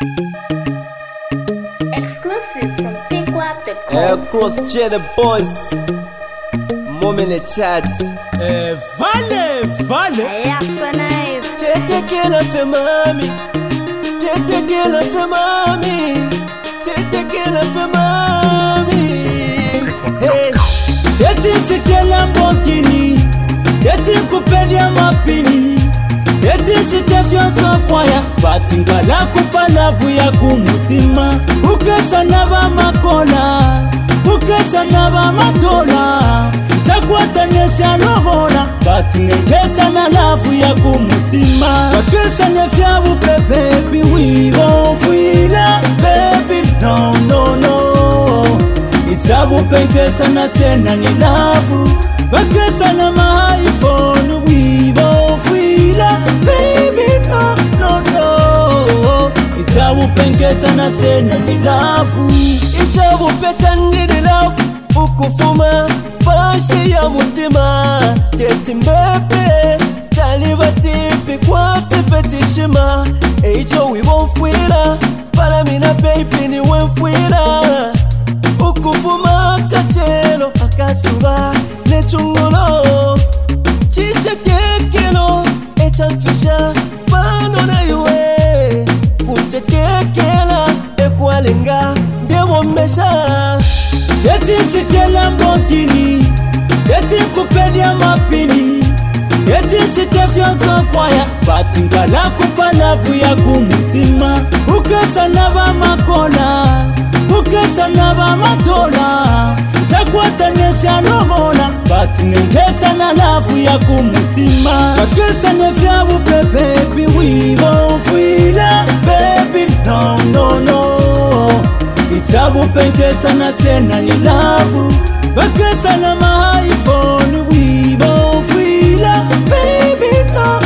Exclusive from PickWap.com. Cross J the boys. Moment le chat. Vale. Chete que la fe mami. Chete que la fe mami. Chete que la fe mami. Hey. Eti sike Lamborghini, eti kupedia mapini, eti sike fianso foya, batinga la kupa lavu ya kumutima. Ukesa naba makola, ukesa naba matola, shakwata nesha lobola, batinga kesa na lavu ya kumutima. Wakesa nefya upepe, biwivo fuila, baby, no. Isabu penkesa na sena ni lavu, bakesa na ma iPhone, wibo fuila, baby, no. Isabu penkesa na sena ni lavu, Isabu peta ni lavu, ukufuma bashi ya mutima. Keti mbepe, taliba tipi kwa tifetishima. Eicho wibo fuila, para mina baby ni wenfuila. Ukufuma kachelo akasuba nechungolo chiche kekelo echanfisha pano na yue unche kekela ekwalenga ndemo mesha. eti sike Lamborghini, eti kupedia mapini, eti sike fianso foya, batinga la kupa lavu ya kumutima. Ukesa naba makola, ukesa naba matola, shakwata nesha lobola, batinga kesa na lavu ya kumutima. Bakesa nefya upepe, biwivo fuila, baby, no. Isabu penkesa na sena ni lavu, bakesa na ma iPhone, wibo fuila, baby,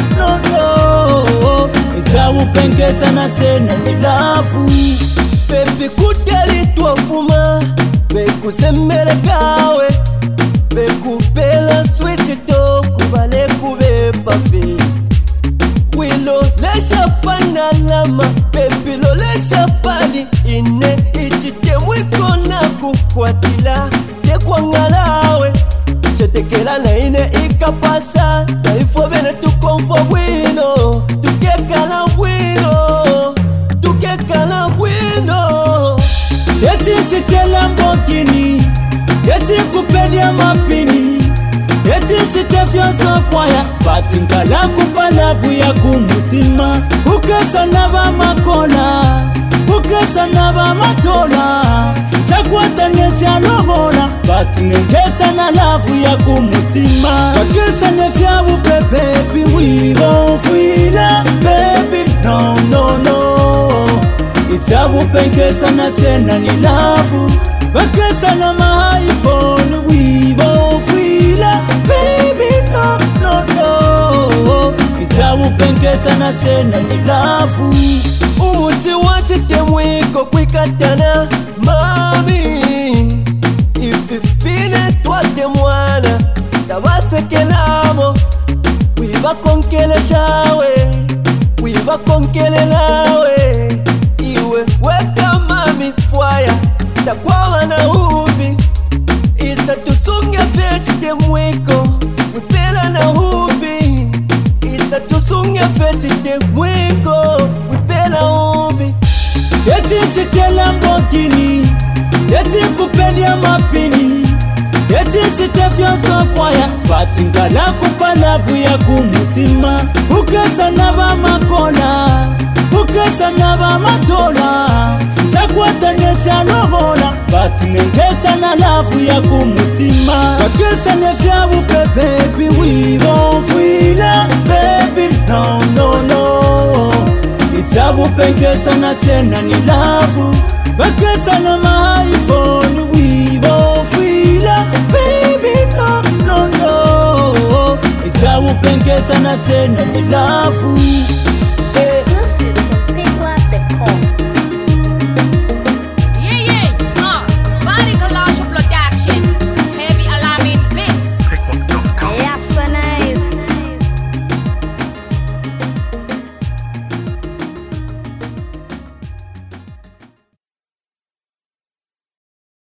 no. Isabu penkesa na sena ni lavu, Baby kuteli tuafuma, beku semele kawe, beku pela switch to kubale kube pafi. Wilo lesha pana lama, baby lo lesha pali ine ichite mwiko na kukwatila te kwa ngalawe. Chetekela na ine ikapasa, na ifo bene tu konfo wino, tukekala wino. eti sike Lamborghini, eti kupedia mapini, eti sike fianso foya, batinga la kupa lavu ya kumutima. Ukesa naba makola, ukesa naba matola, shakwata nesha lobola, batinga kesa na lavu ya kumutima. Bakesa nefya upepe, biwivo fuila, baby, no. Isabu penkesa na sena ni lavu, bakesa na ma iPhone, wibo fuila, baby, no. Isabu penkesa na sena ni lavu, Umuti wachite mwiko kwikatana mami. Ififine twate mwana tabasekelamo, wiba konkele shawe, wiba konkele nawe. Iwe weka mami fwaya takwawa na hubi, isa tusunge fechite mwiko wipela na hubi, isa tusunge fechite mwiko wipela hubi. eti sike Lamborghini, eti kupedia mapini, eti sike fianso foya, batinga la kupa lavu ya kumutima. Ukesa naba makola, ukesa naba matola, shakwata nesha lobola, batinga kesa na lavu ya kumutima. Bakesa nefya upepe, biwivo fuila, baby, no. Isabu penkesa na sena ni lavu, bakesa na ma iPhone, wibo fuila, baby, no. Isabu penkesa na sena ni lavu.